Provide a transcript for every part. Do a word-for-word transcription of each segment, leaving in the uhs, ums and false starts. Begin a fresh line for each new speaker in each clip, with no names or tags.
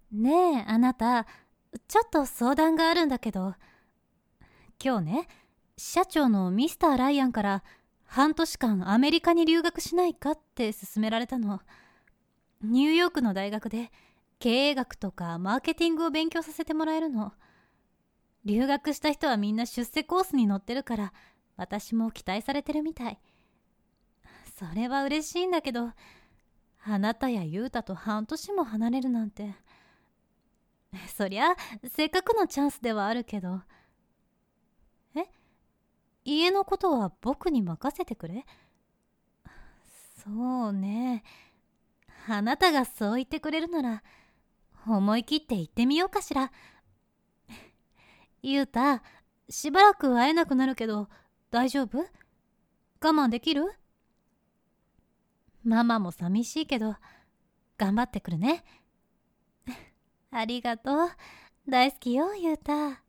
ねえ、あなた、ちょっと相談があるんだけど、今日ね、社長のミスターライアンから半年間アメリカに留学しないかって勧められたの。ニューヨークの大学で経営学とかマーケティングを勉強させてもらえるの。留学した人はみんな出世コースに乗ってるから、私も期待されてるみたい。それは嬉しいんだけど、あなたやユータと半年も離れるなんて。そりゃせっかくのチャンスではあるけど。え、家のことは僕に任せてくれ。そうね、あなたがそう言ってくれるなら思い切って行ってみようかしら。ユータ、しばらく会えなくなるけど大丈夫？我慢できる？ママも寂しいけど頑張ってくるね。ありがとう。大好きよ、ユータ。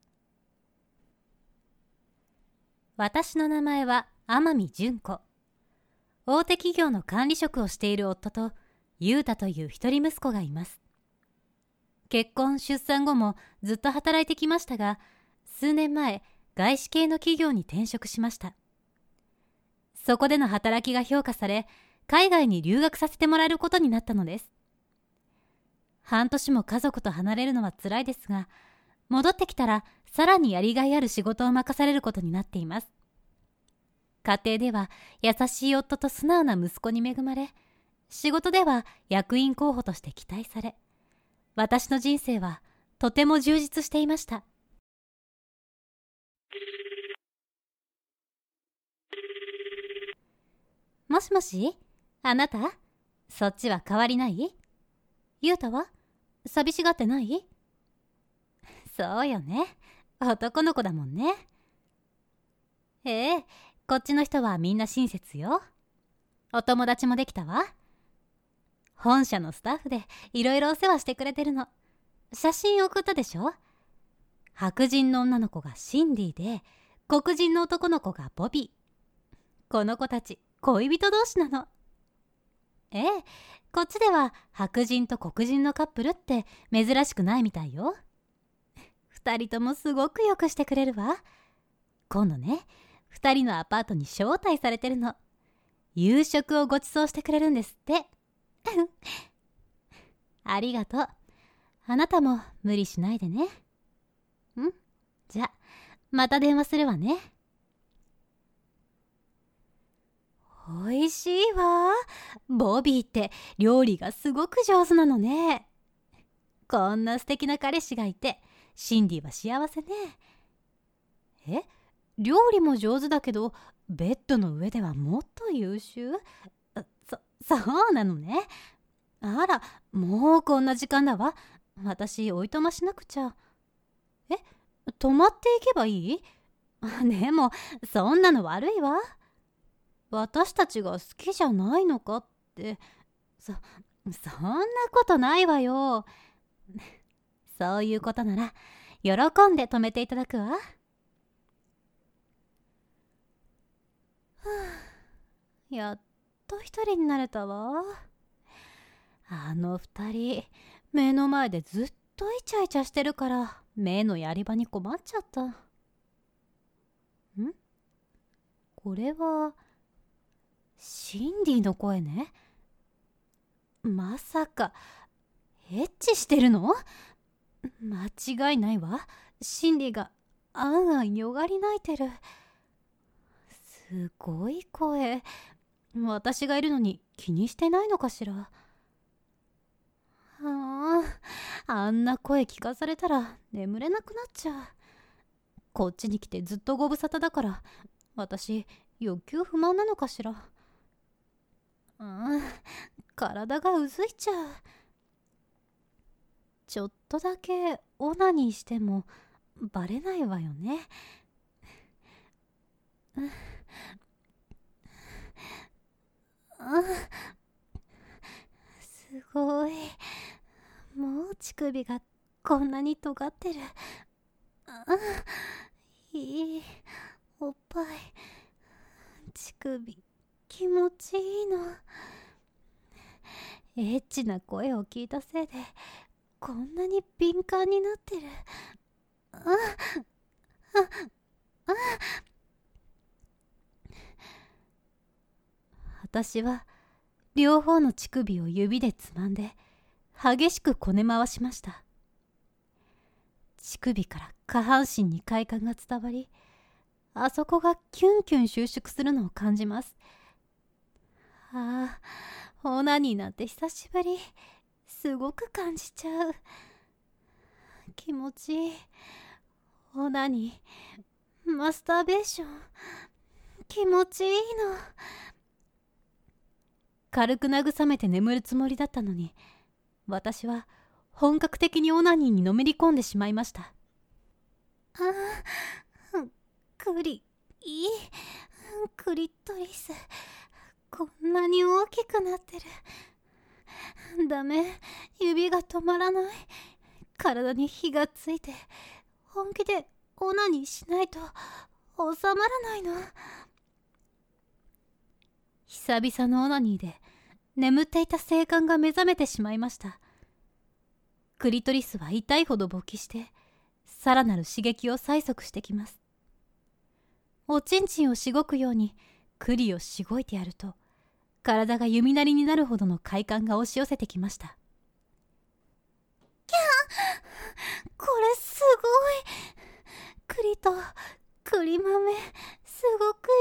私の名前は天海純子。大手企業の管理職をしている夫とユータという一人息子がいます。結婚出産後もずっと働いてきましたが、数年前外資系の企業に転職しました。そこでの働きが評価され、海外に留学させてもらえることになったのです。半年も家族と離れるのは辛いですが、戻ってきたらさらにやりがいある仕事を任されることになっています。家庭では優しい夫と素直な息子に恵まれ、仕事では役員候補として期待され、私の人生はとても充実していました。もしもし、あなた、そっちは変わりない？ゆうたは寂しがってない？そうよね、男の子だもんね。ええ、こっちの人はみんな親切よ。お友達もできたわ。本社のスタッフでいろいろお世話してくれてるの。写真送ったでしょ。白人の女の子がシンディで、黒人の男の子がボビー。この子たち恋人同士なの。ええ、こっちでは白人と黒人のカップルって珍しくないみたいよ。二人ともすごくよくしてくれるわ。今度ね、二人のアパートに招待されてるの。夕食をご馳走してくれるんですってありがとう。あなたも無理しないでね。ん？じゃ、また電話するわね。おいしいわ。ボビーって料理がすごく上手なのね。こんな素敵な彼氏がいて、シンディは幸せね。え？料理も上手だけど、ベッドの上ではもっと優秀？そ、そうなのね。あら、もうこんな時間だわ。私、おいとましなくちゃ。え、泊まっていけばいい？でも、そんなの悪いわ。私たちが好きじゃないのかって。そ、そんなことないわよ。そういうことなら、喜んで泊めていただくわ。やっと一人になれたわ。あの二人、目の前でずっとイチャイチャしてるから目のやり場に困っちゃった。ん？これはシンディの声ね。まさかエッチしてるの？間違いないわ。シンディがあんあんよがり泣いてる。すごい声。私がいるのに気にしてないのかしら。ああ、あんな声聞かされたら眠れなくなっちゃう。こっちに来てずっとご無沙汰だから私欲求不満なのかしら。うん、体がうずいちゃう。ちょっとだけオナニーしてもバレないわよね。うん、すごい。もう乳首がこんなに尖ってる。いいおっぱい、乳首気持ちいいの。エッチな声を聞いたせいでこんなに敏感になってる。あああ私は両方の乳首を指でつまんで激しくこね回しました。乳首から下半身に快感が伝わり、あそこがキュンキュン収縮するのを感じます。ああ、オナニーなんて久しぶり。すごく感じちゃう。気持ちいい。オナニー、マスターベーション、気持ちいいの。軽く慰めて眠るつもりだったのに、私は本格的にオナニーにのめり込んでしまいました。ああ、クリ、いい、クリトリス、こんなに大きくなってる。ダメ、指が止まらない。体に火がついて、本気でオナニーしないと収まらないの。久々のオナニーで眠っていた性感が目覚めてしまいました。クリトリスは痛いほど勃起して、さらなる刺激を催促してきます。おちんちんをしごくようにクリをしごいてやると、体が弓なりになるほどの快感が押し寄せてきました。キャー、これすごい。栗と栗豆、すごく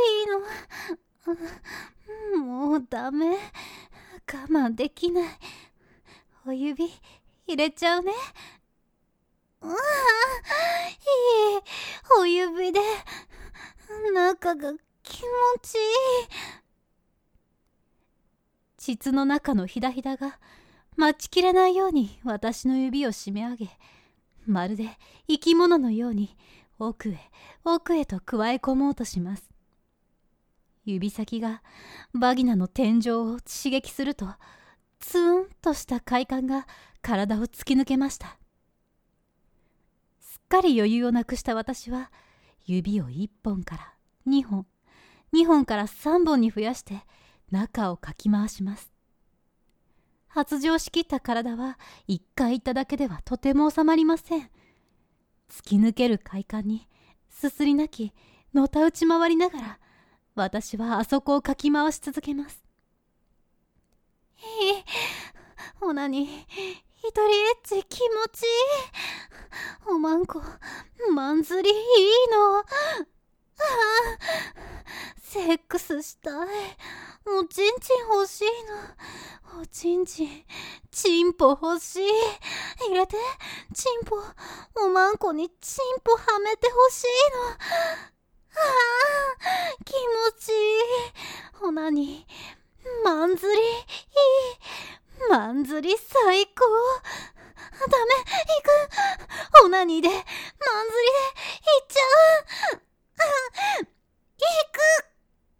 いいの。もうダメ、我慢できない。お指入れちゃうね。うわあ、いい、お指で中が気持ちいい。膣の中のひだひだが待ちきれないように私の指を締め上げ、まるで生き物のように奥へ奥へと加え込もうとします。指先がバギナの天井を刺激すると、ツーンとした快感が体を突き抜けました。すっかり余裕をなくした私は、指をいっぽんからにほん、にほんからさんぼんに増やして中をかき回します。発情しきった体はいっかい行っただけではとても収まりません。突き抜ける快感にすすり泣き、のたうち回りながら、私はあそこをかき回し続けます。いい、オナニー、一人エッチ気持ちいい。おまんこ、まんずりいいの。ああ、セックスしたい。おちんちん欲しいの。おちんちん、チンポ欲しい。入れて、チンポ、おまんこにチンポはめて欲しいの。ああ、気持ちいい。オナニー、まんずりいい。まんずり最高。ダメ、行く。オナニーで、まんずりで、行っちゃう。行く。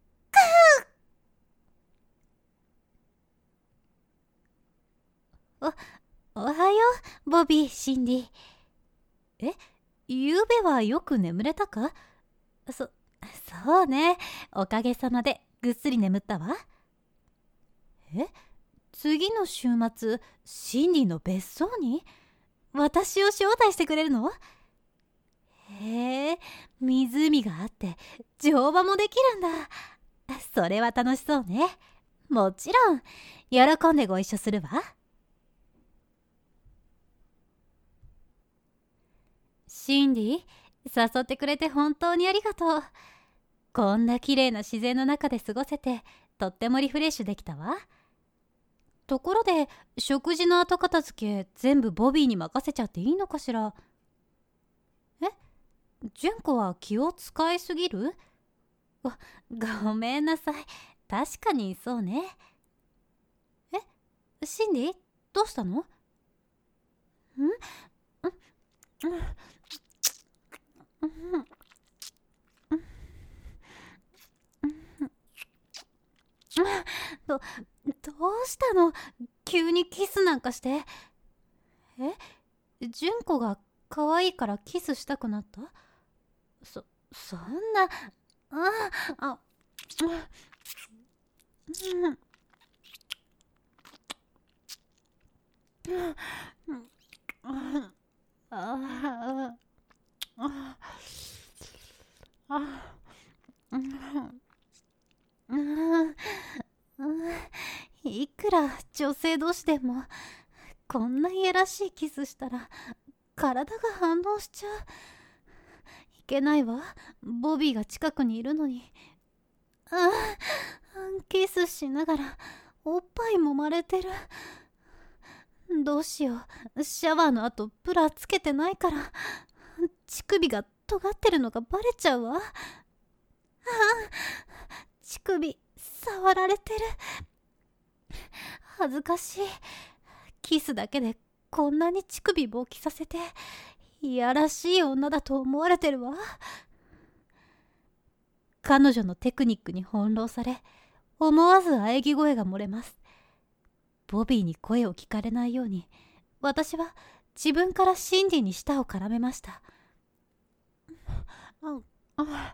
お、おはよう、ボビー、シンディ。え、ゆうべはよく眠れたか？そ、そうね。おかげさまでぐっすり眠ったわ。え、次の週末、シンディの別荘に私を招待してくれるの？へえ、湖があって乗馬もできるんだ。それは楽しそうね。もちろん、喜んでご一緒するわ。シンディ、誘ってくれて本当にありがとう。こんな綺麗な自然の中で過ごせて、とってもリフレッシュできたわ。ところで、食事の後片付け全部ボビーに任せちゃっていいのかしら？え？純子は気を使いすぎる？ごめんなさい。確かにそうね。え？シンディ？どうしたの？ん？ん？ど、どうしたの？急にキスなんかして。え？純子が可愛いからキスしたくなった？そ、そんな、あ、あ、うん、 あああいくら女性同士でもこんないやらしいキスしたら体が反応しちゃう。いけないわ、ボビーが近くにいるのに。ああ、キスしながらおっぱい揉まれてる。どうしよう、シャワーの後ブラつけてないから乳首が尖ってるのがバレちゃうわ。ああ、乳首触られてる。恥ずかしい。キスだけでこんなに乳首勃起させていやらしい女だと思われてるわ。彼女のテクニックに翻弄され、思わず喘ぎ声が漏れます。ボビーに声を聞かれないように、私は自分からシンディに舌を絡めました。ああ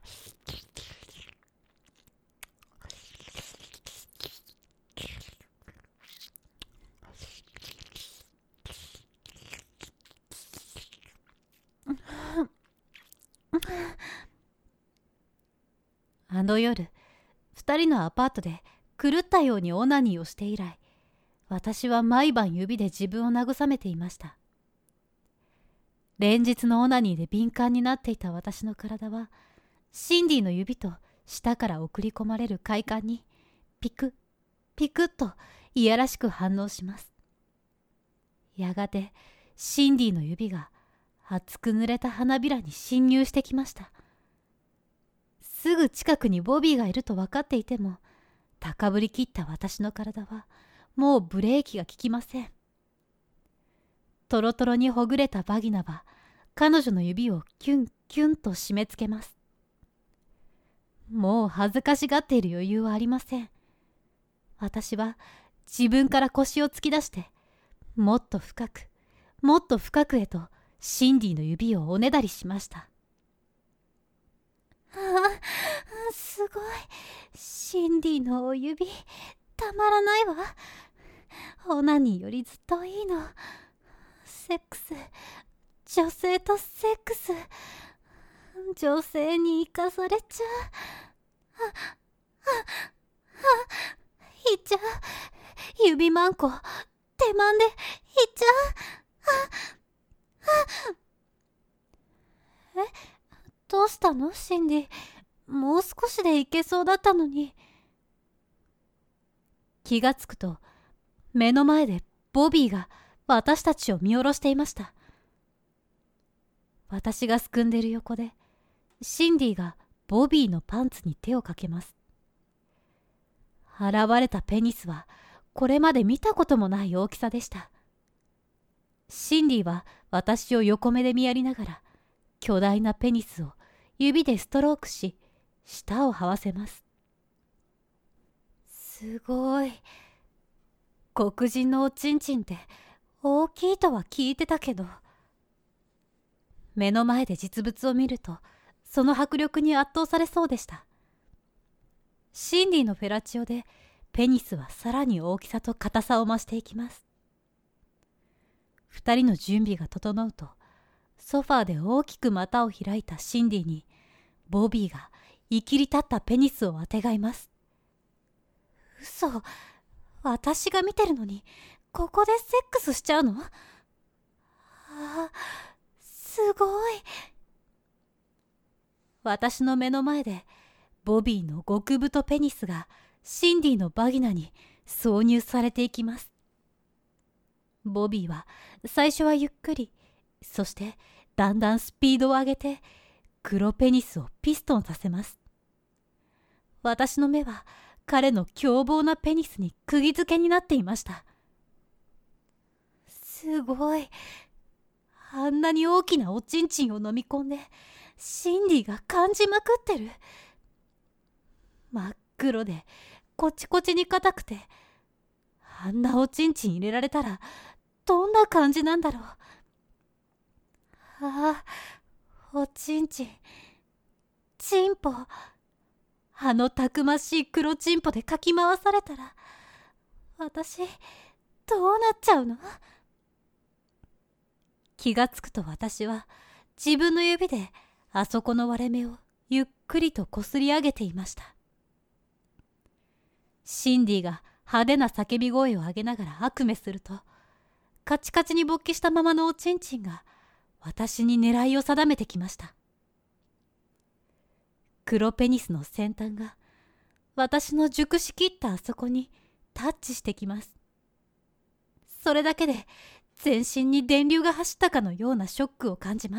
あの夜、二人のアパートで狂ったようにオナニーをして以来、私は毎晩指で自分を慰めていました。連日のオナニーで敏感になっていた私の体は、シンディの指と舌から送り込まれる快感にピクッピクッといやらしく反応します。やがてシンディの指が熱く濡れた花びらに侵入してきました。すぐ近くにボビーがいると分かっていても、高ぶりきった私の体はもうブレーキが効きません。トロトロにほぐれたバギナは彼女の指をキュンキュンと締め付けます。もう恥ずかしがっている余裕はありません。私は自分から腰を突き出して、もっと深くもっと深くへとシンディの指をおねだりしました。ああ、すごい。シンディのお指、たまらないわ。オナニーよりずっといいの。セックス、女性とセックス、女性に生かされちゃう。あ、あ、あ、いっちゃう。指マンコ、手間でいっちゃう。あ、あ、え、どうしたのシンディ。もう少しでいけそうだったのに。気がつくと目の前でボビーが私たちを見下ろしていました。私がすくんでいる横でシンディがボビーのパンツに手をかけます。現れたペニスはこれまで見たこともない大きさでした。シンディは私を横目で見やりながら巨大なペニスを指でストロークし、舌を這わせます。すごい。黒人のおちんちんって大きいとは聞いてたけど、目の前で実物を見るとその迫力に圧倒されそうでした。シンディのフェラチオでペニスはさらに大きさと硬さを増していきます。二人の準備が整うと、ソファーで大きく股を開いたシンディにボビーがいきり立ったペニスをあてがいます。嘘、私が見てるのにここでセックスしちゃうの？ああ、すごい。私の目の前でボビーの極太ペニスがシンディのバギナに挿入されていきます。ボビーは最初はゆっくり、そしてだんだんスピードを上げて黒ペニスをピストンさせます。私の目は彼の凶暴なペニスに釘付けになっていました。すごい。あんなに大きなおちんちんを飲み込んでシンディが感じまくってる。真っ黒でコチコチに硬くて、あんなおちんちん入れられたらどんな感じなんだろう。ああ、おちんちん、チンポ。あのたくましい黒チンポでかき回されたら私どうなっちゃうの？ 気がつくと私は自分の指であそこの割れ目をゆっくりとこすり上げていました。シンディが派手な叫び声を上げながら悪夢すると、カチカチに勃起したままのおちんちんが私に狙いを定めてきました。黒ペニスの先端が私の熟しきったあそこにタッチしてきます。それだけで全身に電流が走ったかのようなショックを感じます。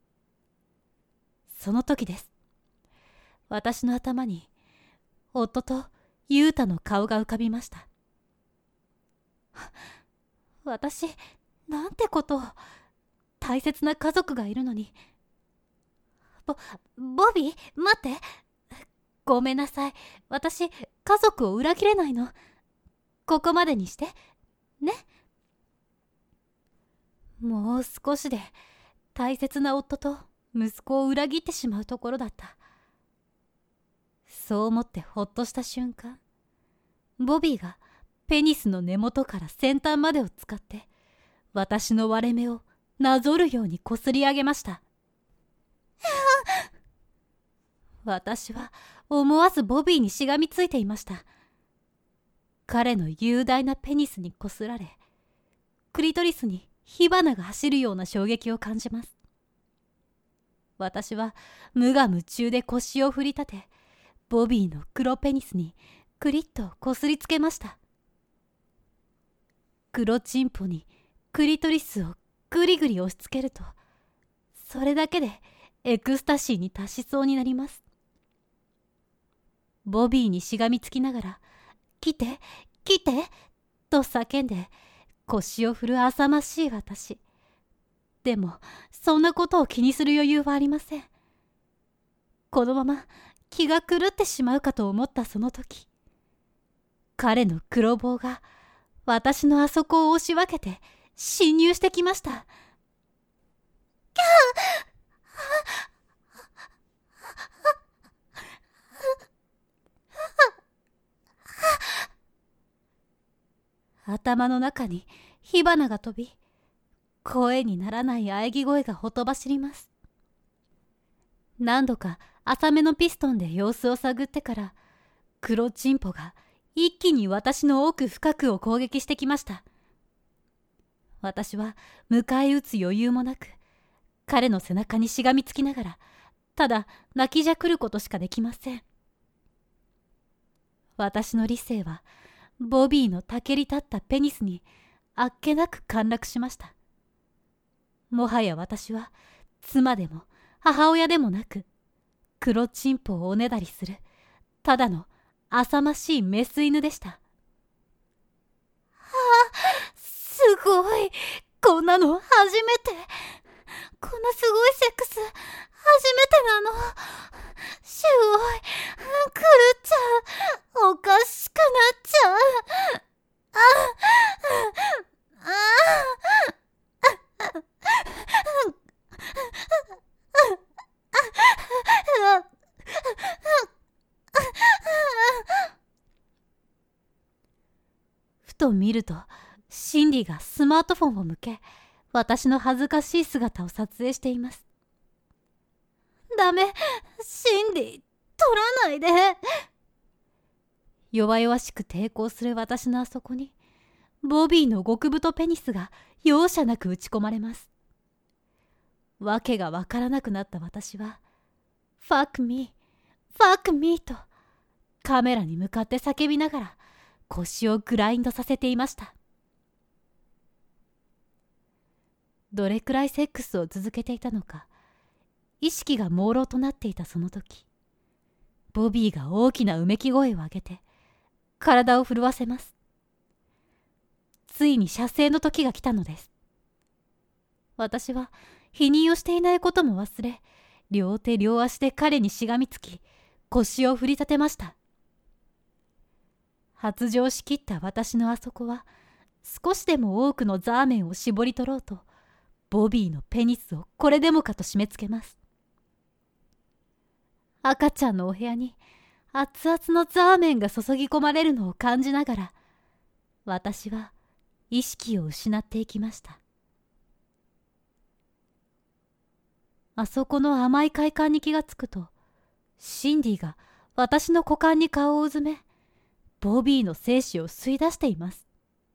その時です。私の頭に夫とユータの顔が浮かびました。私、なんてことを。大切な家族がいるのに。ボ、ボビー、待って。ごめんなさい。私、家族を裏切れないの。ここまでにして。ね。もう少しで大切な夫と息子を裏切ってしまうところだった。そう思ってほっとした瞬間、ボビーがペニスの根元から先端までを使って私の割れ目をなぞるようにこすり上げました。私は思わずボビーにしがみついていました。彼の雄大なペニスにこすられ、クリトリスに火花が走るような衝撃を感じます。私は無我夢中で腰を振り立て、ボビーの黒ペニスにクリッとこすりつけました。黒チンポにクリトリスをぐりぐり押しつけると、それだけでエクスタシーに達しそうになります。ボビーにしがみつきながら、来て、来て、と叫んで、腰を振る浅ましい私。でも、そんなことを気にする余裕はありません。このまま気が狂ってしまうかと思ったその時、彼の黒棒が私のあそこを押し分けて侵入してきました。キャー！頭の中に火花が飛び、声にならない喘ぎ声がほとばしります。何度か浅めのピストンで様子を探ってから、黒チンポが一気に私の奥深くを攻撃してきました。私は迎え撃つ余裕もなく、彼の背中にしがみつきながら、ただ泣きじゃくることしかできません。私の理性は、ボビーのたけり立ったペニスにあっけなく陥落しました。もはや私は妻でも母親でもなく、黒チンポをおねだりするただの浅ましいメス犬でした。はあ、すごい、こんなの初めて。こんなすごいセックス初めてなの。すごい、狂っちゃう、おかしくなっちゃう。ああああふと見ると、シンディがスマートフォンを向け、私の恥ずかしい姿を撮影しています。ダメ、シンディ、撮らないで。弱々しく抵抗する私のあそこに、ボビーの極太ペニスが容赦なく打ち込まれます。わけがわからなくなった私は、Fuck me, fuck me とカメラに向かって叫びながら腰をグラインドさせていました。どれくらいセックスを続けていたのか、意識が朦朧となっていたその時、ボビーが大きなうめき声を上げて体を震わせます。ついに射精の時が来たのです。私は否認をしていないことも忘れ、両手両足で彼にしがみつき、腰を振り立てました。発情しきった私のあそこは、少しでも多くのザーメンを絞り取ろうと、ボビーのペニスをこれでもかと締め付けます。赤ちゃんのお部屋に熱々のザーメンが注ぎ込まれるのを感じながら、私は意識を失っていきました。 あそこの甘い快感に気がつくと、シンディが私の股間に顔をうずめ、ボビーの精子を吸い出しています。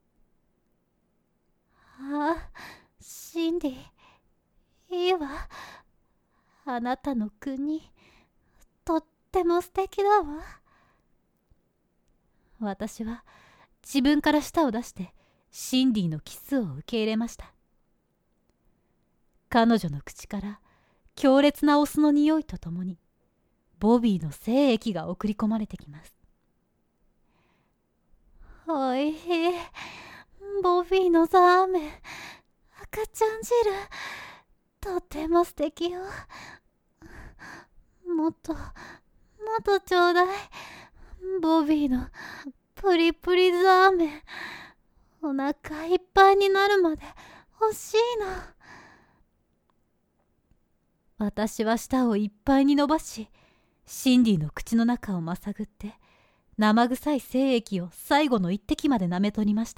ああ、シンディ、いいわ。あなたの国、とっても素敵だわ。私は自分から舌を出してシンディのキスを受け入れました。彼女の口から強烈なオスの匂いとともにボビーの精液が送り込まれてきます。おいしい。ボビーのザーメン、赤ちゃん汁、とても素敵よ。もっともっとちょうだい。ボビーのプリプリザーメン、お腹いっぱいになるまで欲しいの。私は舌をいっぱいに伸ばし、シンディの口の中をまさぐって生臭い精液を最後の一滴まで舐め取りました。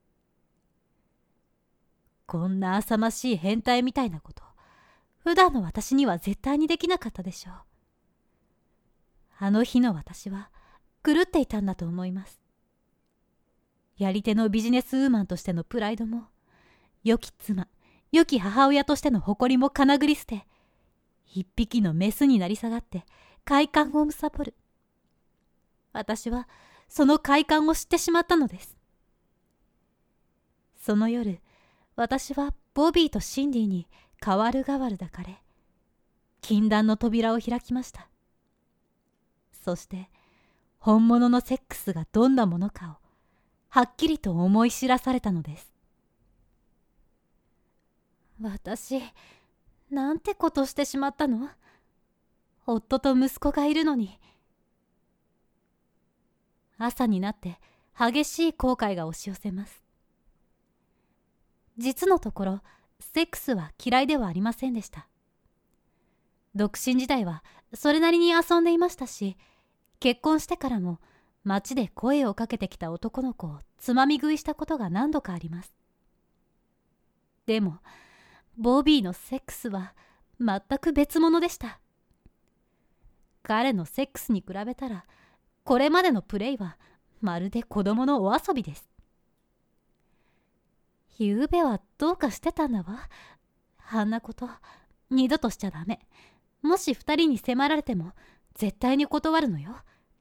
こんな浅ましい変態みたいなこと、普段の私には絶対にできなかったでしょう。あの日の私は狂っていたんだと思います。やり手のビジネスウーマンとしてのプライドも、良き妻、良き母親としての誇りもかなぐり捨て、一匹のメスになり下がって快感をむさぼる。私はその快感を知ってしまったのです。その夜、私はボビーとシンディに代わる代わる抱かれ、禁断の扉を開きました。そして本物のセックスがどんなものかをはっきりと思い知らされたのです。私、なんてことしてしまったの？夫と息子がいるのに。朝になって激しい後悔が押し寄せます。実のところ、セックスは嫌いではありませんでした。独身時代はそれなりに遊んでいましたし、結婚してからも街で声をかけてきた男の子をつまみ食いしたことが何度かあります。でも、ボビーのセックスは全く別物でした。彼のセックスに比べたら、これまでのプレイはまるで子供のお遊びです。ゆうべはどうかしてたんだわ。あんなこと二度としちゃダメ。もし二人に迫られても絶対に断るのよ。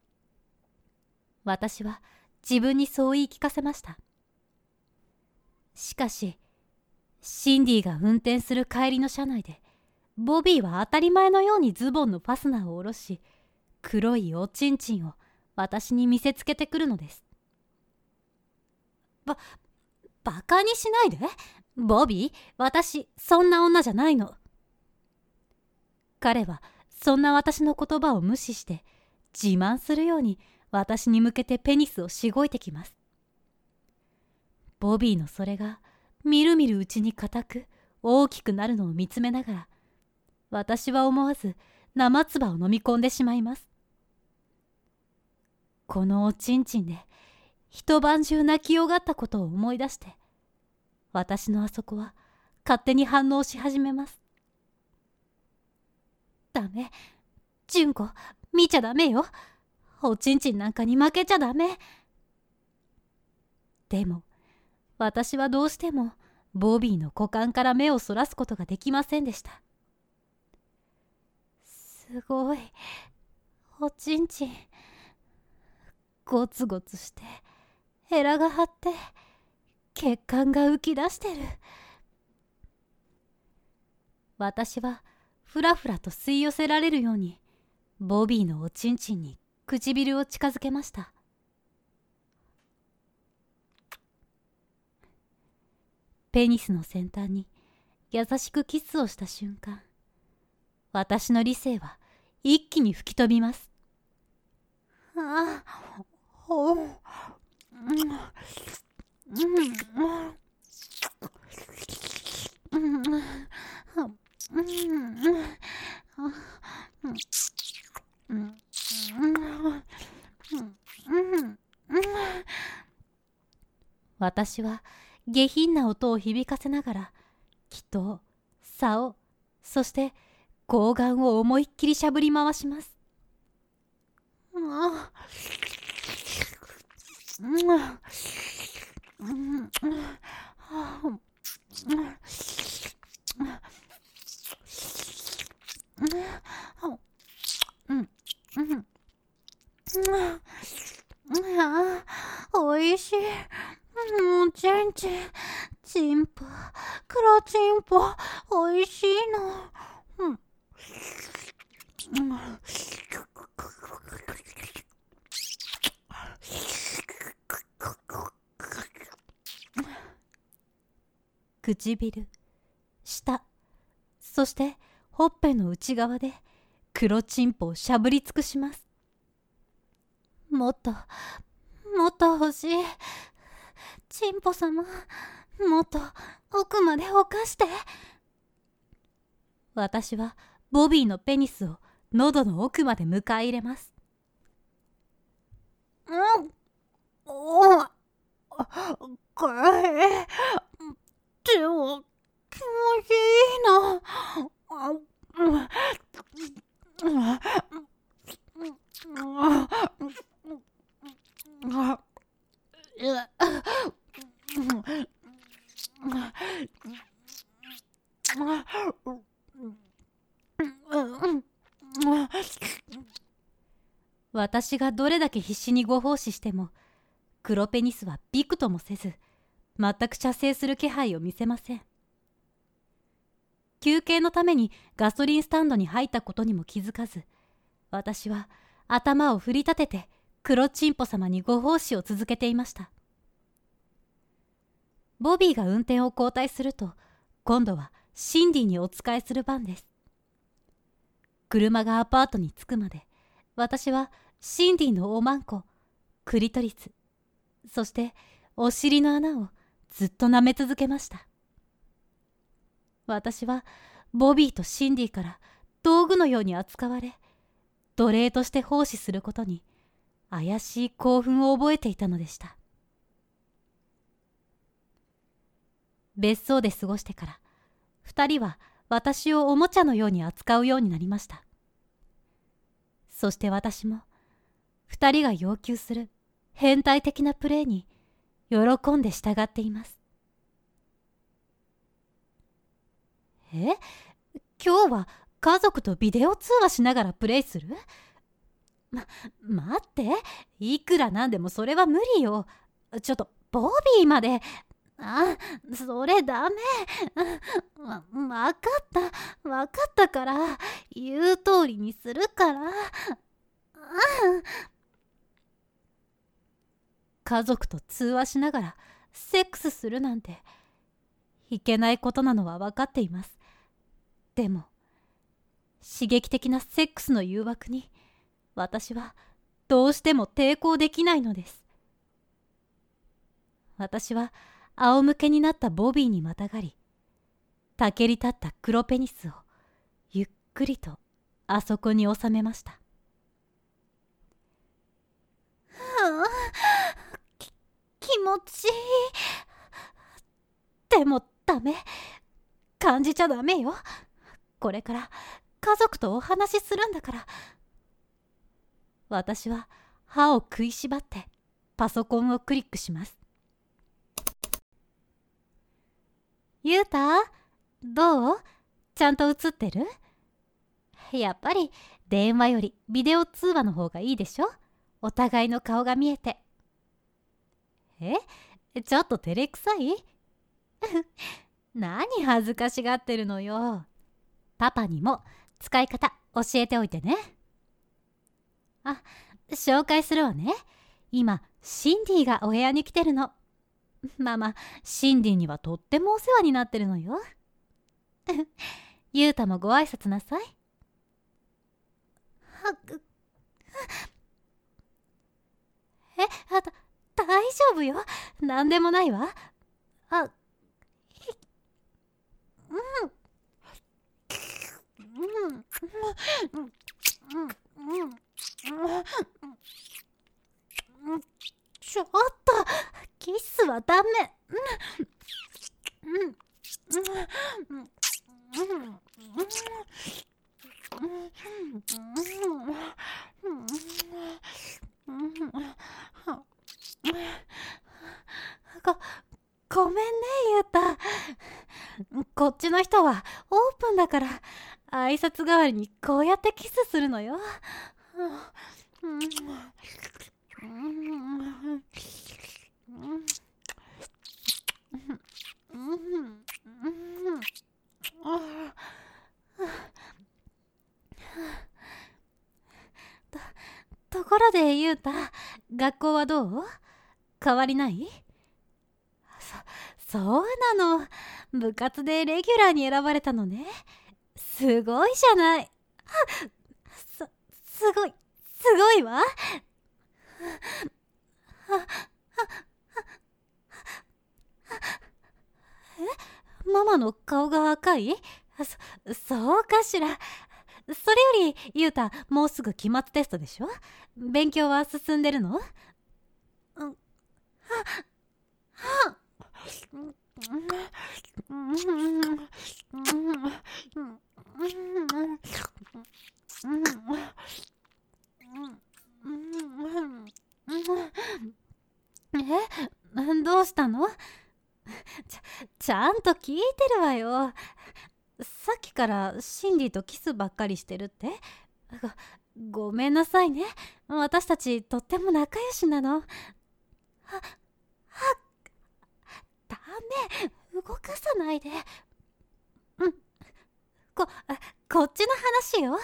私は自分にそう言い聞かせました。しかし、シンディが運転する帰りの車内で、ボビーは当たり前のようにズボンのファスナーを下ろし、黒いおちんちんを私に見せつけてくるのです。ば、バカにしないで。ボビー、私、そんな女じゃないの。彼は、そんな私の言葉を無視して、自慢するように私に向けてペニスをしごいてきます。ボビーのそれが、みるみるうちに硬く、大きくなるのを見つめながら、私は思わず生唾を飲み込んでしまいます。このおちんちんで、一晩中泣きよがったことを思い出して、私のあそこは勝手に反応し始めます。ダメ。純子、見ちゃダメよ。おちんちんなんかに負けちゃダメ。でも、私はどうしてもボビーの股間から目をそらすことができませんでした。すごい。おちんちん。ゴツゴツして、ヘラが張って、血管が浮き出してる。私はふらふらと吸い寄せられるようにボビーのおちんちんに唇を近づけました。ペニスの先端に優しくキスをした瞬間、私の理性は一気に吹き飛びます。ああ、おう、うん私は下品な音を響かせながら、祈祷、竿、そして睾丸を思いっきりしゃぶり回します。あおいしい。もうちんちん、ちんぽ、黒ちんぽ、おいしいの。うん唇、舌、そしてほっぺの内側で黒ちんぽをしゃぶり尽くします。もっと、もっと欲しい。ちんぽ様、もっと奥までおかして。私はボビーのペニスを喉の奥まで迎え入れます。うん、おあ、かえ、でも気持ちいいな。あ、うん、私がどれだけ必死にご奉仕しても、黒ペニスはびくともせず、全く射精する気配を見せません。休憩のためにガソリンスタンドに入ったことにも気づかず、私は頭を振り立てて黒チンポ様にご奉仕を続けていました。ボビーが運転を交代すると、今度はシンディにお仕えする番です。車がアパートに着くまで、私はシンディのおまんこ、クリトリス、そしてお尻の穴をずっと舐め続けました。私はボビーとシンディから道具のように扱われ、奴隷として奉仕することに怪しい興奮を覚えていたのでした。別荘で過ごしてから二人は私をおもちゃのように扱うようになりました。そして私も二人が要求する変態的なプレーに喜んで従っています。え？今日は家族とビデオ通話しながらプレイする？ま、待って、いくらなんでもそれは無理よ。ちょっとボビーまで。あ、それダメ。わ、わかった、わかったから、言う通りにするから。あ、家族と通話しながらセックスするなんていけないことなのは分かっています。でも刺激的なセックスの誘惑に私はどうしても抵抗できないのです。私は仰向けになったボビーにまたがり、たけり立った黒ペニスをゆっくりとあそこに収めました。はあ、き気持ちいい。でもダメ、感じちゃダメよ。これから家族とお話しするんだから。私は歯を食いしばってパソコンをクリックします。ゆうた、どう？ちゃんと映ってる？やっぱり電話よりビデオ通話の方がいいでしょ？お互いの顔が見えて。え？ちょっと照れくさい？何恥ずかしがってるのよ。パパにも使い方教えておいてね。あ、紹介するわね。今シンディがお部屋に来てるの。ママ、シンディにはとってもお世話になってるのよ。ゆうたもご挨拶なさい。え、あた、大丈夫よ。なんでもないわ。あ、うん。うん。うん。ちょっと、キスはダメ。うん。うん。うん。 ちの人はオープンだから挨拶代わりにこうやってキスするのよ。と、ところでゆうた、学校はどう？変わりない？そ、そうなの。部活でレギュラーに選ばれたのね。すごいじゃない。す、すごい、すごいわ。え？ママの顔が赤い？そ、そうかしら。それより、ゆうた、もうすぐ期末テストでしょ？勉強は進んでるの？うん、は、は、え、どうしたの？ちゃ、ちゃんと聞いてるわよ。さっきからシンディとキスばっかりしてるって？ご、ごめんなさいね。私たちとっても仲良しなの。は、は、ダメ、動かさないで。うん、こ、こっちの話よ。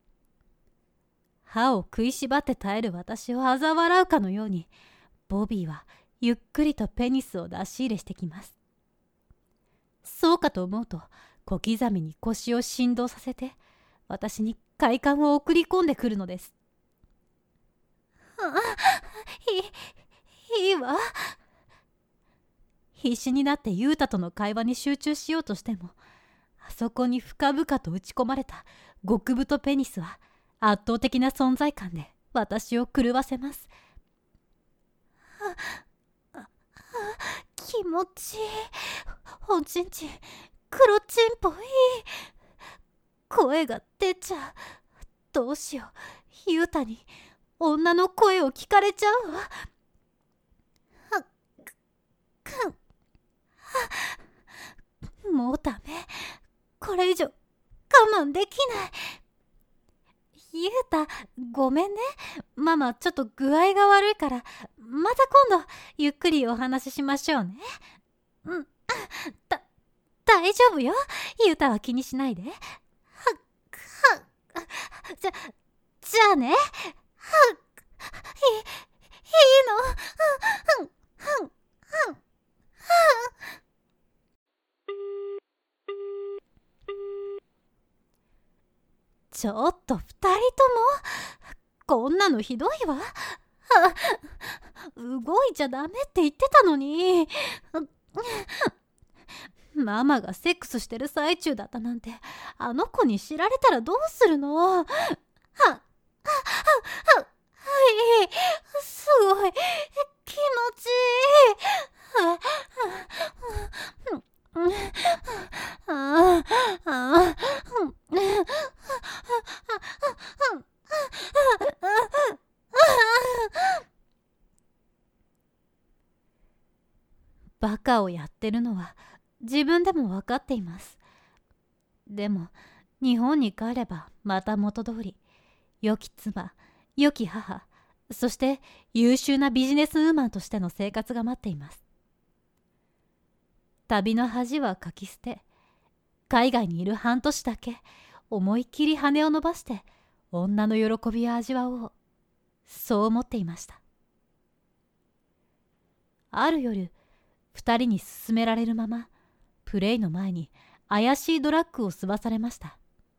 歯を食いしばって耐える私を嘲笑うかのように、ボビーはゆっくりとペニスを出し入れしてきます。そうかと思うと、小刻みに腰を振動させて、私に快感を送り込んでくるのです。あ、いい、いいわ。必死になってユータとの会話に集中しようとしても、あそこに深々と打ち込まれた極太ペニスは圧倒的な存在感で私を狂わせます。は、は、気持ちいい。おちんちん、黒ちんぽい。声が出ちゃう。どうしよう、ユータに女の声を聞かれちゃうわ。は、くん、は、もうダメ。これ以上我慢できない。ユータ、ごめんね。ママちょっと具合が悪いから、また今度ゆっくりお話ししましょうね。うん、だ、大丈夫よ。ユータは気にしないで。は、は、じゃ、じゃあね。は、い、いいの。うん、うん、うん、うん。ちょっと二人とも、こんなのひどいわ。動いちゃダメって言ってたのに。ママがセックスしてる最中だったなんて、あの子に知られたらどうするの？は、は、は、は、はい、すごい、気持ちいい。は、は、は、バカをやってるのは自分でも分かっています。でも日本に帰ればまた元通り、良き妻、良き母、そして優秀なビジネスウーマンとしての生活が待っています。旅の恥はかき捨て、海外にいる半年だけ思いっきり羽を伸ばして女の喜びを味わおう、そう思っていました。ある夜、二人に勧められるままプレイの前に怪しいドラッグを吸わされました。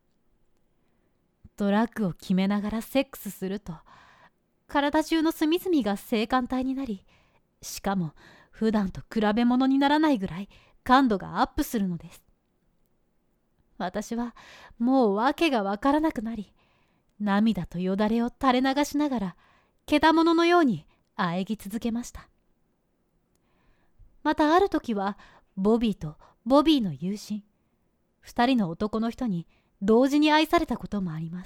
ドラッグを決めながらセックスすると、体中の隅々が性感帯になり、しかも普段と比べ物にならないぐらい感度がアップするのです。私はもう訳がわからなくなり、涙とよだれを垂れ流しながらけだもののように喘ぎ続けました。またある時はボビーとボビーの友人、二人の男の人に同時に愛されたこともあります。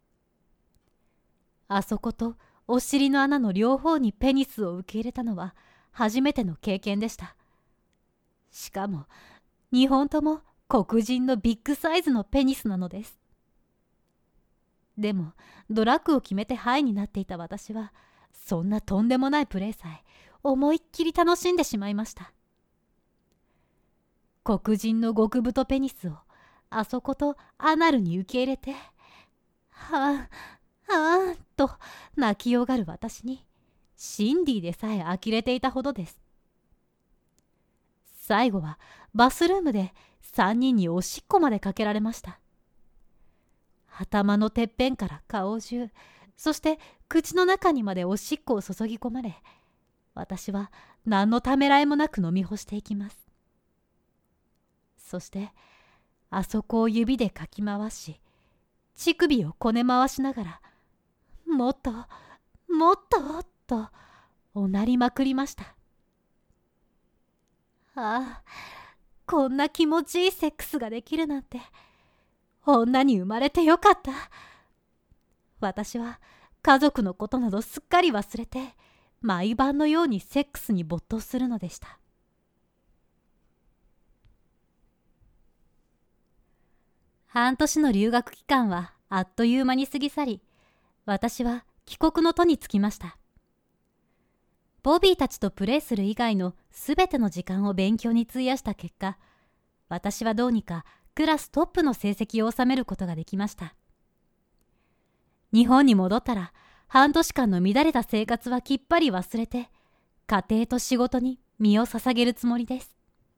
あそことお尻の穴の両方にペニスを受け入れたのは初めての経験でした。しかもにほんとも黒人のビッグサイズのペニスなのです。でもドラッグを決めてハイになっていた私は、そんなとんでもないプレーさえ思いっきり楽しんでしまいました。黒人の極太ペニスをあそことアナルに受け入れて、はあはあと泣きよがる私にシンディでさえ呆れていたほどです。最後はバスルームでさんにんにおしっこまでかけられました。頭のてっぺんから顔中、そして口の中にまでおしっこを注ぎ込まれ、私は何のためらいもなく飲み干していきます。そしてあそこを指でかき回し、乳首をこね回しながら、もっともっととおなりまくりました。ああ、こんな気持ちいいセックスができるなんて、女に生まれてよかった。私は家族のことなどすっかり忘れて、毎晩のようにセックスに没頭するのでした。半年の留学期間はあっという間に過ぎ去り、私は帰国の途につきました。ボビーたちとプレーする以外のすべての時間を勉強に費やした結果、私はどうにかクラストップの成績を収めることができました。日本に戻ったら、半年間の乱れた生活はきっぱり忘れて、家庭と仕事に身を捧げるつもりです。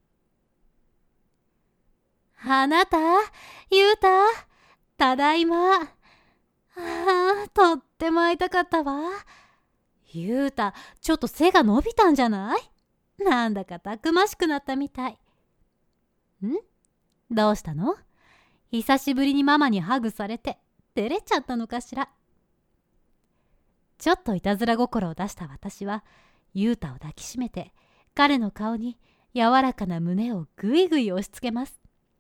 あなた、ゆうた、ただいま。ああ、とっても会いたかったわ。ゆうた、ちょっと背が伸びたんじゃない？なんだかたくましくなったみたい。ん？どうしたの？久しぶりにママにハグされて照れちゃったのかしら。ちょっといたずら心を出した私は、ゆうたを抱きしめて彼の顔に柔らかな胸をぐいぐい押しつけます。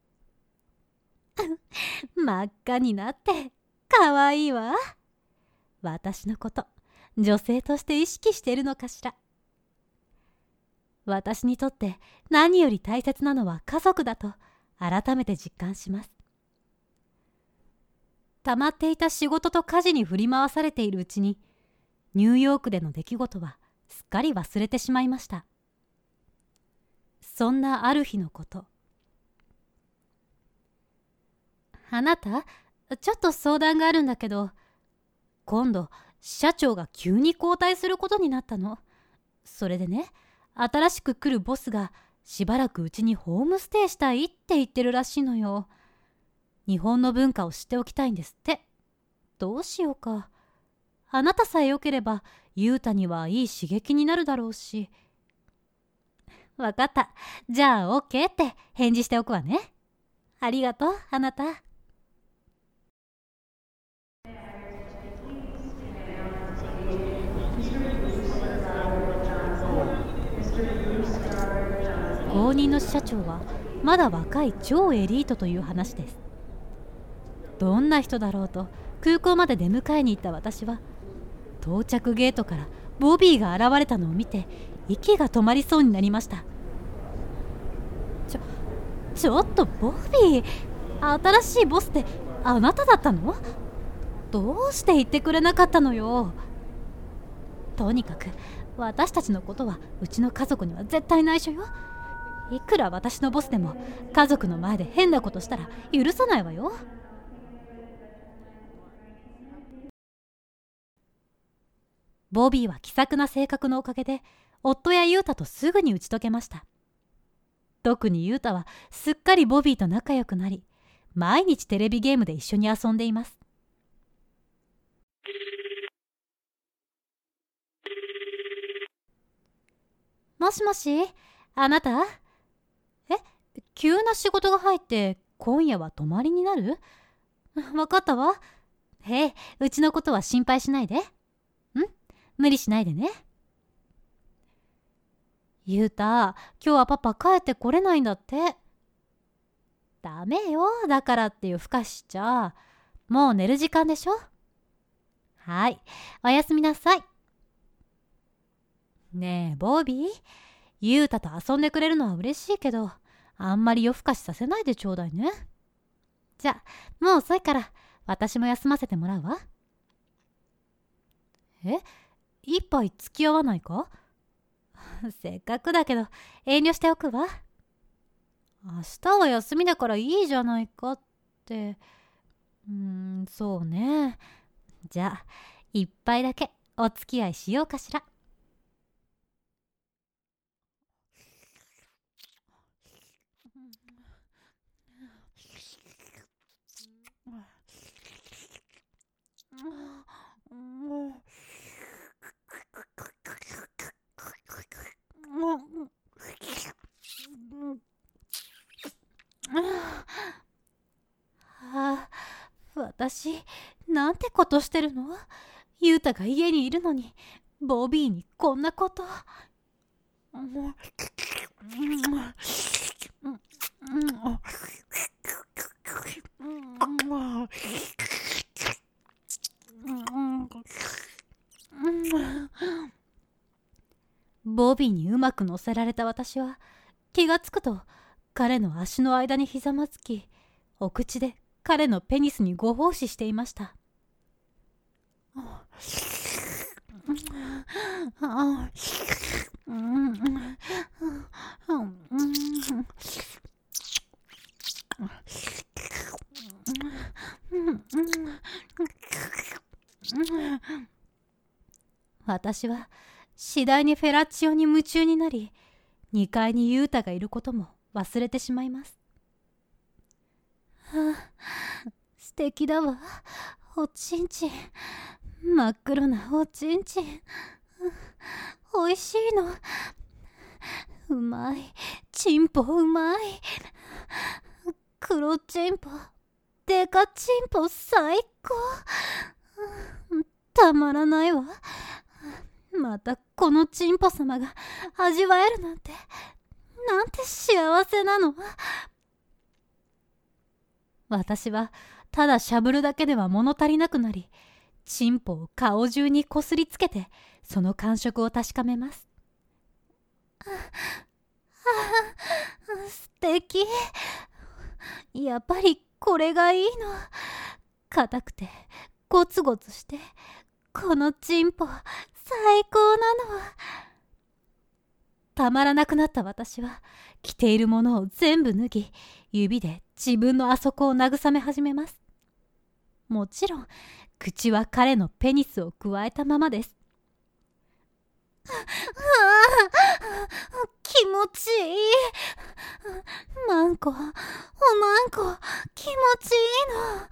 真っ赤になってかわいいわ。私のこと女性として意識しているのかしら。私にとって何より大切なのは家族だと改めて実感します。溜まっていた仕事と家事に振り回されているうちに、ニューヨークでの出来事はすっかり忘れてしまいました。そんなある日のこと。あなた、ちょっと相談があるんだけど、今度社長が急に交代することになったの。それでね、新しく来るボスがしばらくうちにホームステイしたいって言ってるらしいのよ。日本の文化を知っておきたいんですって。どうしようか。あなたさえよければユータにはいい刺激になるだろうし。わかった。じゃあ オーケー って返事しておくわね。ありがとう、あなた。後任の社長はまだ若い超エリートという話です。どんな人だろうと空港まで出迎えに行った私は、到着ゲートからボビーが現れたのを見て息が止まりそうになりました。ちょちょっとボビー、新しいボスってあなただったの？どうして言ってくれなかったのよ。とにかく私たちのことはうちの家族には絶対内緒よ。いくら私のボスでも家族の前で変なことしたら許さないわよ。ボビーは気さくな性格のおかげで夫やユータとすぐに打ち解けました。特にユータはすっかりボビーと仲良くなり、毎日テレビゲームで一緒に遊んでいます。もしもし、あなた？え、急な仕事が入って今夜は泊まりになる？わかったわ。へえ、うちのことは心配しないで。ん？無理しないでね。ゆうた、今日はパパ帰ってこれないんだって。ダメよ、だからって夜更かししちゃ。もう寝る時間でしょ。はい、おやすみなさい。ねえボビー、ゆうたと遊んでくれるのは嬉しいけど、 あんまり夜更かしさせないでちょうだいね。じゃ、もう遅いから私も休ませてもらうわ。え、一杯付き合わないか？せっかくだけど遠慮しておくわ。明日は休みだからいいじゃないかって。うーん、そうね。じゃあ一杯だけお付き合いしようかしら。ああ、私なんてことしてるの？ユータが家にいるのにボビーにこんなこと。ボビーにうまく乗せられた私は気がつくと彼の足の間にひざまずき、お口で彼のペニスにご奉仕していました。私は次第にフェラチオに夢中になり、にかいにユータがいることも忘れてしまいます。はあ、素敵だわ、おちんちん。真っ黒なおちんちん。おいしいの。うまい。チンポうまい。黒チンポ、デカチンポ最高。たまらないわ。またこのチンポ様が味わえるなんて、なんて幸せなの。私はただしゃぶるだけでは物足りなくなり、チンポを顔中にこすりつけてその感触を確かめます。ああ、素敵。やっぱりこれがいいの。硬くてゴツゴツして、このチンポ最高なの。たまらなくなった私は着ているものを全部脱ぎ、指で自分のあそこを慰め始めます。もちろん口は彼のペニスをくわえたままです。ああ、気持ちいい。マンコ、おまんこ、気持ちいいの。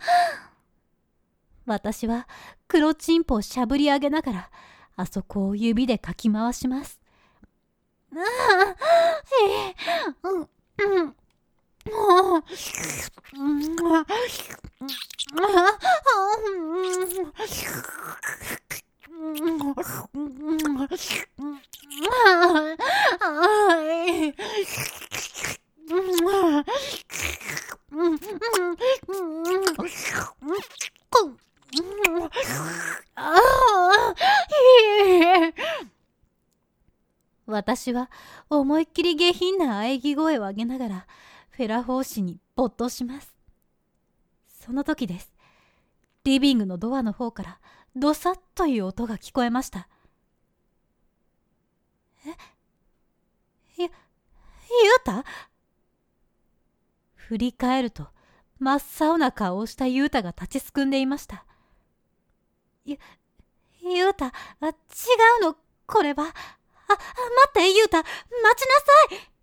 私は黒チンポをしゃぶり上げながらあそこを指でかき回します。ああ、ええ、うん、うん。私は思いっきり下品な喘ぎ声を上げながらフェラ奉仕に没頭します。その時です。リビングのドアの方からドサッという音が聞こえました。え、ゆ、ゆうた？振り返ると真っ青な顔をしたゆうたが立ちすくんでいました。ゆ、ゆうた、あ、違うの、これは。あ、待って、ゆうた、待ちなさい。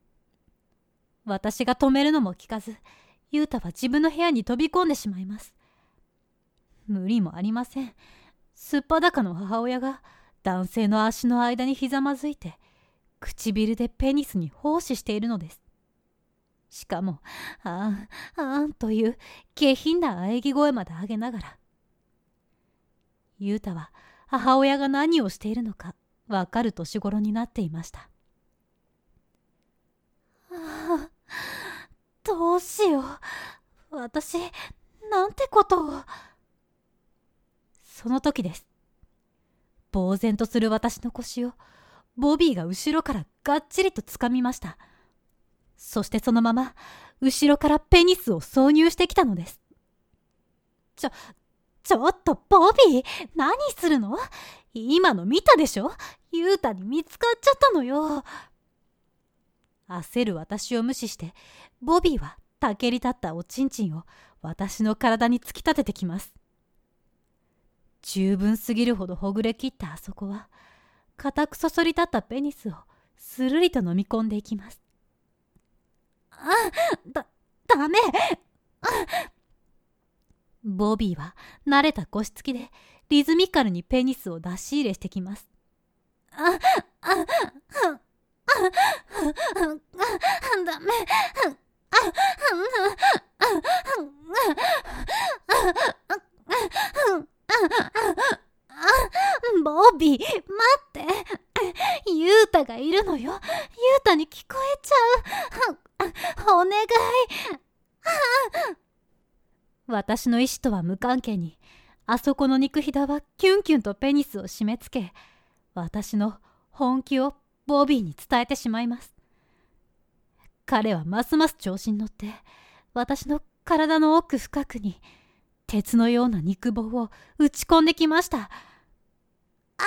私が止めるのも聞かず、ゆうたは自分の部屋に飛び込んでしまいます。無理もありません。すっぱだかの母親が男性の足の間にひざまずいて、唇でペニスに奉仕しているのです。しかも、あん、あんという下品な喘ぎ声まで上げながら。ゆうたは母親が何をしているのかわかる年頃になっていました。ああ、どうしよう。私、なんてことを。その時です。呆然とする私の腰をボビーが後ろからがっちりと掴みました。 そしてそのまま後ろからペニスを挿入してきたのです。ちょ、ちょっとボビー、何するの？今の見たでしょ？ユータに見つかっちゃったのよ。焦る私を無視して、ボビーはたけり立ったおちんちんを私の体に突き立ててきます。十分すぎるほどほぐれきったあそこは、固くそそり立ったペニスをするりと飲み込んでいきます。あ、だ、ダメ。ボビーは慣れた腰つきでリズミカルにペニスを出し入れしてきます。あ、あ、あ、あ、ダメ。ボビー、待って。ユータがいるのよ。ユータに聞こえちゃう。お願い。私の意志とは無関係に、あそこの肉ひだはキュンキュンとペニスを締め付け、私の本気をボビーに伝えてしまいます。彼はますます調子に乗って、私の体の奥深くに鉄のような肉棒を打ち込んできました。あ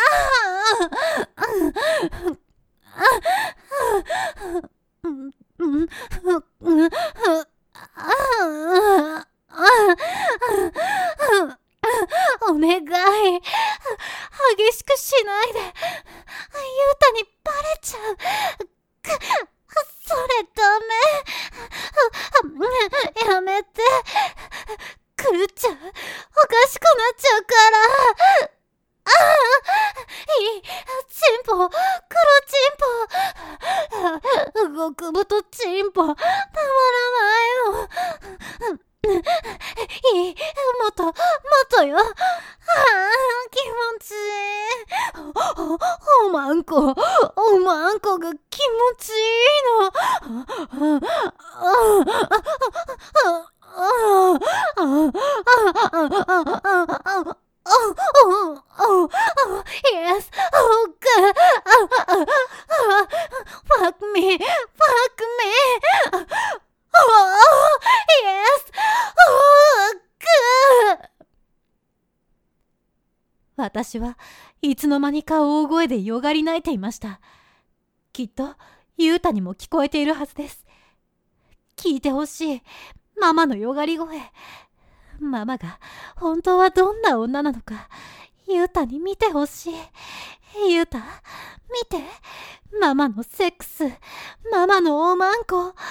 お願い、激しくしないで。ユータにバレちゃう。それダメ。やめて。狂っちゃう。おかしくなっちゃうから。ああ、いい。チンポ、黒チンポ。極太チンポ、たまらないの。いい、もっと、もっとよ。ああ、気持ちいい。お、おまんこ、おまんこが気持ちいいの。Yes, oh God, fuck me, fuck me. Oh, yes, oh God. 私はいつの間にか大声でよがり泣いていました。きっとユータにも聞こえているはずです。聞いてほしい、ママのよがり声。ママが本当はどんな女なのか、ユータに見てほしい。ユータ、見て。ママのセックス、ママのおまんこ、見て。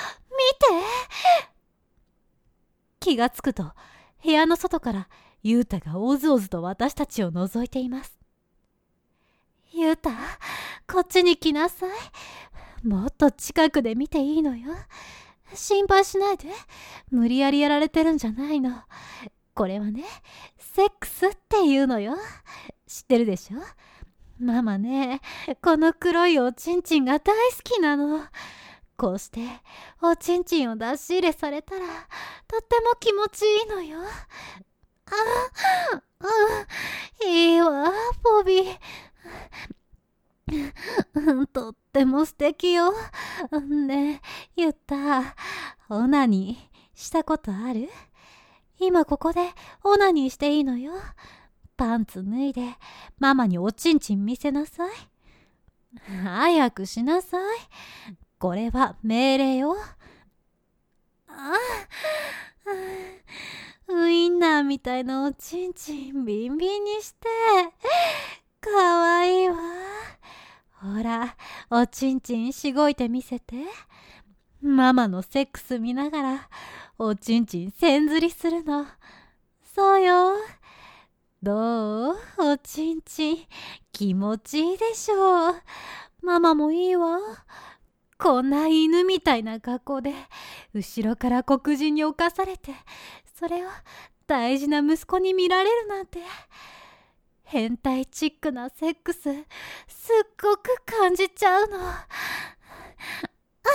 気がつくと、部屋の外からユータがおずおずと私たちを覗いています。ユータ、こっちに来なさい。もっと近くで見ていいのよ。心配しないで。無理やりやられてるんじゃないの。これはね、セックスっていうのよ。知ってるでしょ？ママね、この黒いおちんちんが大好きなの。こうしておちんちんを出し入れされたらとっても気持ちいいのよ。あ、うん、いいわ、ボビー。とっても素敵よ。ねえ、言った。オナニーしたことある？今ここでオナニーしていいのよ。パンツ脱いでママにおちんちん見せなさい。早くしなさい。これは命令よ。ああ、ウインナーみたいなおちんちんビンビンにしてかわいいわ。ほら、おちんちんしごいてみせて。ママのセックス見ながらおちんちんせんずりするの。そうよ。どう？おちんちん気持ちいいでしょう。ママもいいわ。こんな犬みたいな格好で後ろから黒人に侵されて、それを大事な息子に見られるなんて。変態チックなセックス、すっごく感じちゃうの。ああ、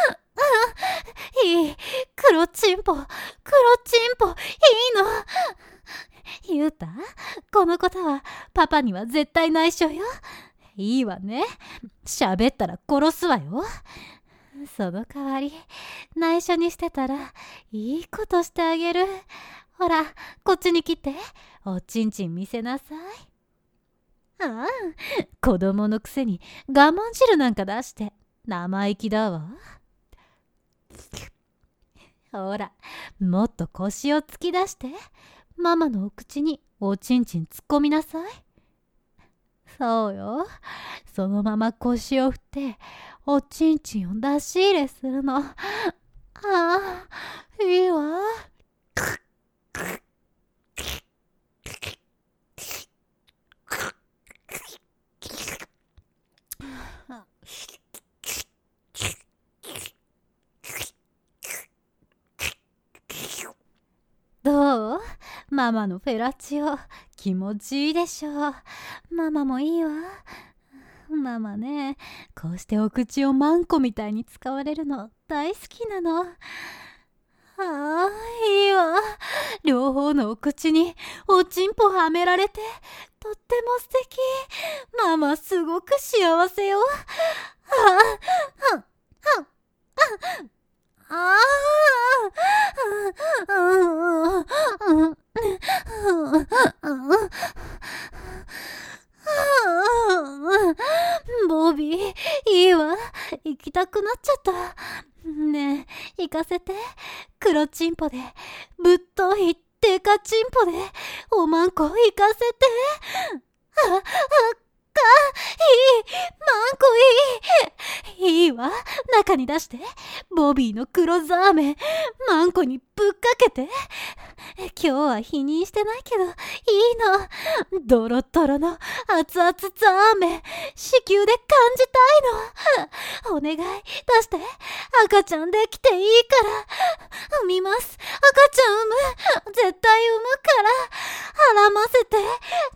いい、黒チンポ、黒チンポ、いいの。ユータ、このことはパパには絶対内緒よ。いいわね。喋ったら殺すわよ。 その代わり内緒にしてたらいいことしてあげる。ほらこっちに来て、おちんちん見せなさい。ああ、子供のくせに我慢汁なんか出して生意気だわ。ほらもっと腰を突き出して、ママのお口におちんちん突っ込みなさい。そうよ、そのまま腰を振っておちんちんを出し入れするの。ああ、いいわ。どう？ママのフェラチオ気持ちいいでしょう。ママもいいわ。ママね、こうしてお口をマンコみたいに使われるの大好きなの。ああ、いいわ。両方のお口におちんぽはめられてとっても素敵。ママすごく幸せよ。ああ、ああ、ああ、ボビー、いいわ。行きたくなっちゃった。ねえ、行かせて。黒チンポで、ぶっといデカチンポで、おまんこ行かせて。あ、あ、か、いい、マンコいい。いいわ、中に出して。ボビーの黒ザーメン、マンコにぶっかけて。今日は否認してないけど、いいの。ドロドロの熱々ザーメン、子宮で感じたいの。お願い、出して。赤ちゃんできていいから。産みます。赤ちゃん産む。絶対産むから。はらませて。妊娠さ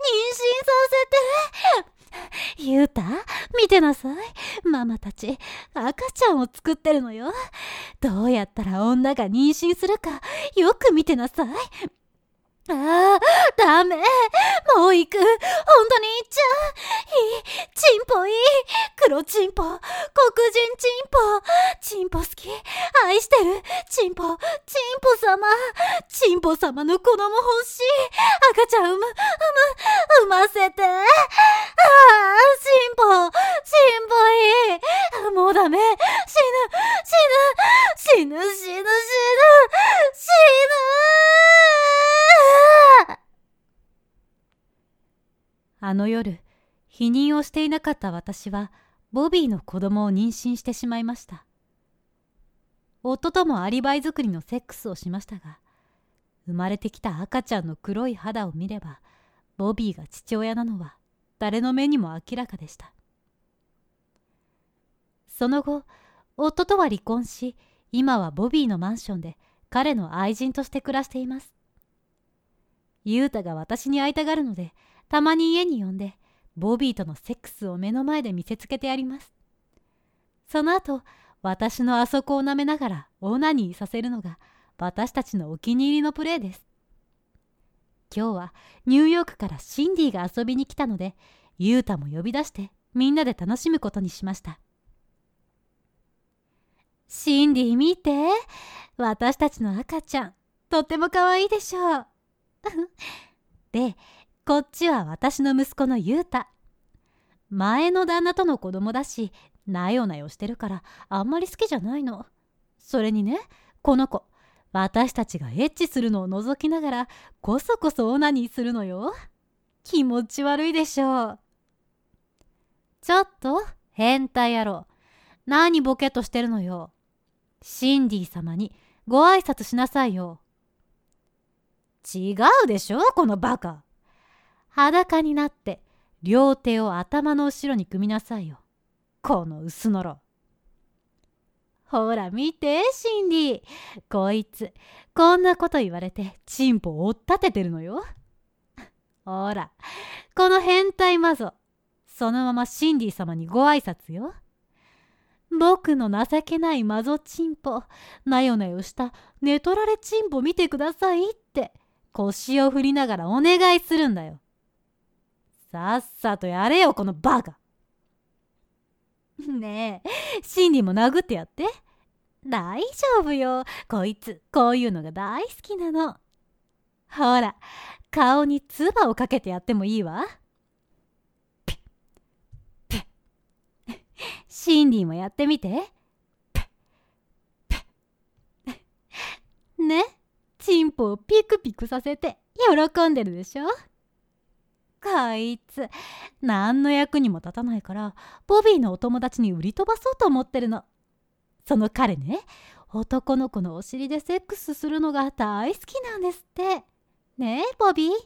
せて。ゆうた、見てなさい。ママたち赤ちゃんを作ってるのよ。どうやったら女が妊娠するかよく見てなさい。ああ、ダメ。もう行く。本当に行っちゃう。いい。チンポいい。黒チンポ。黒人チンポ。チンポ好き。愛してる。チンポ。チンポ様。チンポ様の子供欲しい。赤ちゃん産む。産む。産ませて。ああ、チンポ。チンポいい。もうダメ。死ぬ。死ぬ。死ぬ。死ぬ。死ぬ。死ぬ。あの夜、避妊をしていなかった私はボビーの子供を妊娠してしまいました。夫ともアリバイ作りのセックスをしましたが、生まれてきた赤ちゃんの黒い肌を見れば、ボビーが父親なのは誰の目にも明らかでした。その後、夫とは離婚し、今はボビーのマンションで彼の愛人として暮らしています。ユータが私に会いたがるので、たまに家に呼んでボビーとのセックスを目の前で見せつけてやります。その後、私のあそこを舐めながらオナニーさせるのが私たちのお気に入りのプレーです。今日はニューヨークからシンディが遊びに来たので、ユータも呼び出してみんなで楽しむことにしました。シンディ見て、私たちの赤ちゃんとっても可愛いでしょう。で、こっちは私の息子のユータ。前の旦那との子供だし、なよなよしてるからあんまり好きじゃないの。それにね、この子、私たちがエッチするのを覗きながらこそこそオナニーするのよ。気持ち悪いでしょう。ちょっと変態野郎、何ボケっとしてるのよ。シンディ様にご挨拶しなさいよ。違うでしょ、このバカ。裸になって両手を頭の後ろに組みなさいよ、この薄のろ。ほら見て、シンディ、こいつこんなこと言われてチンポを追っ立ててるのよ。ほら、この変態マゾ、そのままシンディ様にご挨拶よ。僕の情けないマゾチンポ、なよなよした寝取られチンポ見てくださいって腰を振りながらお願いするんだよ。さっさとやれよ、このバカ。 ねえ、シンディも殴ってやって。大丈夫よ。こいつ、こういうのが大好きなの。ほら、顔に唾をかけてやってもいいわ。ピッ、ピッ。シンディもやってみて。ピッ、ピッ。ね、チンポをピクピクさせて喜んでるでしょ。こいつ、何の役にも立たないから、ボビーのお友達に売り飛ばそうと思ってるの。その彼ね、男の子のお尻でセックスするのが大好きなんですって。ねえ、ボビー。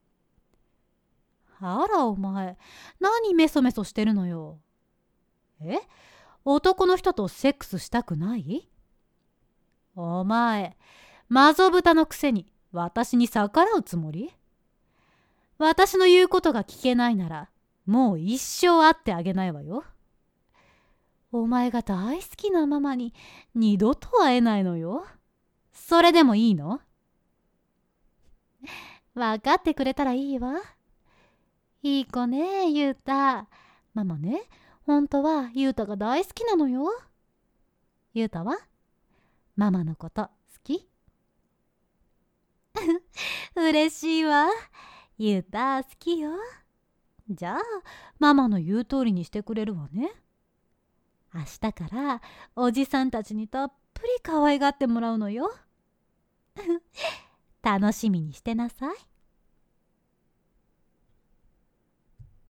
あら、お前、何メソメソしてるのよ。え、男の人とセックスしたくない？お前、マゾ豚のくせに私に逆らうつもり？私の言うことが聞けないなら、もう一生会ってあげないわよ。お前が大好きなママに二度と会えないのよ。それでもいいの？分かってくれたらいいわ。いい子ね、ゆうた。ママね、本当はゆうたが大好きなのよ。ゆうたはママのこと好き？嬉しいわ。ゆうた好きよ。じゃあママの言う通りにしてくれるわね。明日からおじさんたちにたっぷり可愛がってもらうのよ。楽しみにしてなさい。